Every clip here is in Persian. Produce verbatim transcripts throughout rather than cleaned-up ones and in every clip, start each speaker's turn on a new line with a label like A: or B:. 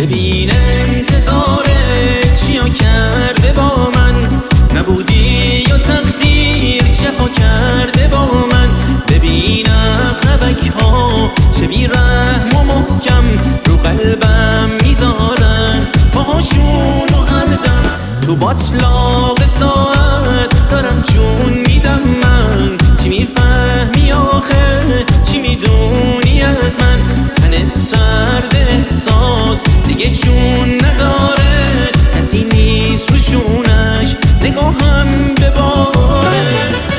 A: ببین انتظارت چیا کرده با من، نبودی یا تقدیر جفا کرده با من. ببین اقربک ها چه بی رحم و محکم رو قلبم میذارن، پاهاشون و هر دم تو باطلاق ساعت دارم جون میدم من. چی میفهمی آخه، چی میدونی از من؟ تنت سرد احساس دیگه جون نداره، کسی نیست روشونش نگاهم بباره.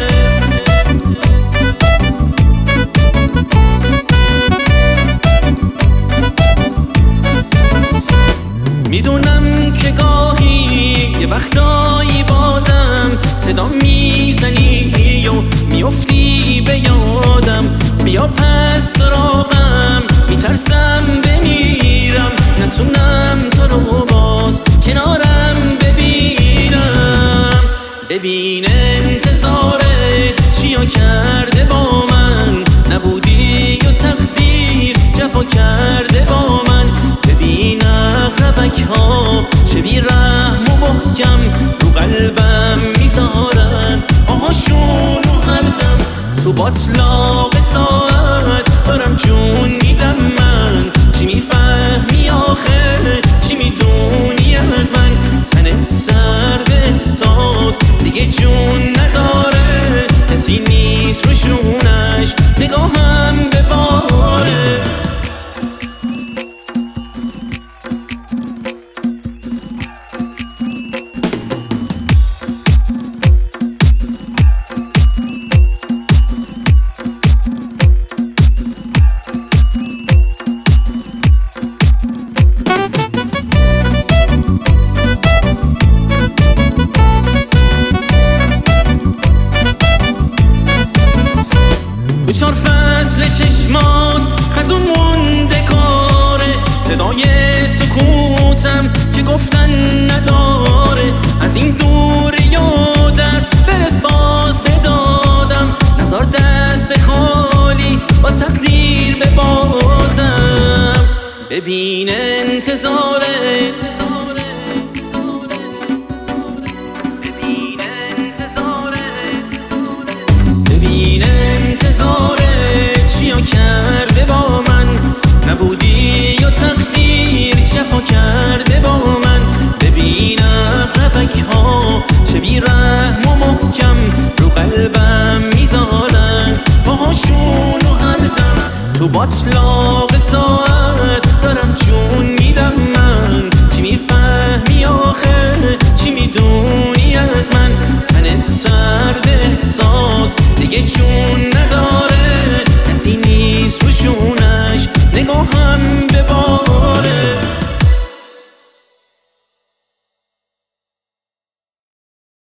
A: میدونم که گاهی یه وقتایی بازم صدا میزنی و میافتی به یادم. بیا پس سراغم، میترسم بمیرم، نتونم تو رو باز کنارم ببینم. ببین انتظارت چیا کرده با من، نبودی یا تقدیر جفا کرده با من. ببین اقربک ها چه بی رحم و محکم رو قلبم میذارن، آهاشون و هر دم تو باطلاق ساعت دارم جون میدم من. چی میفهمی آخه، چی میدونی از من؟ تنت سرد احساس دیگه جون نداره، کسی نیست روشونش نگاهم بباره. چار فصل چشمات خزون مونده کاره، صدای سکوتم که گفتن نداره. از این دور یا درد برس باز بدادم، نزار دست خالی با تقدیر ببازم. ببین انتظاره چیا کرده با من، نبودی یا تقدیر جفا کرده با من. ببین اقربک ها چه بی رحم و محکم رو قلبم میذارن، پاهاشون و هر دم تو باطلاق